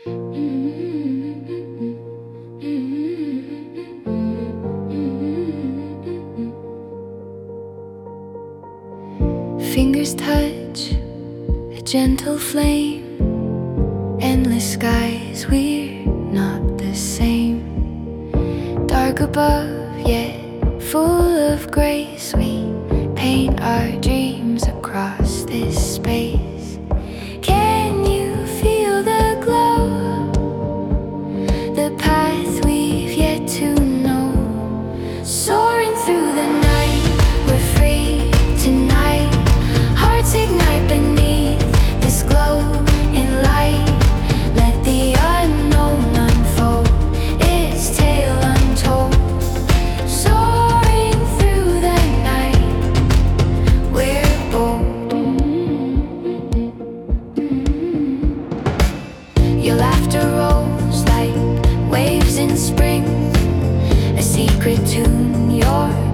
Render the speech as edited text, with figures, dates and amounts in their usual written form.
Fingers touch a gentle flame. Endless skies, we're not the same. Dark above, yet full of grace. We paint our dreams across this space. Can you feel the glow? The path we've yet to know. Soaring through the night, we're free tonight. Hearts ignite beneath this glow in light. Let the unknown unfold its tale untold. Soaring through the night, we're bold. Your laughter rolls like waves in spring, a secret tune, your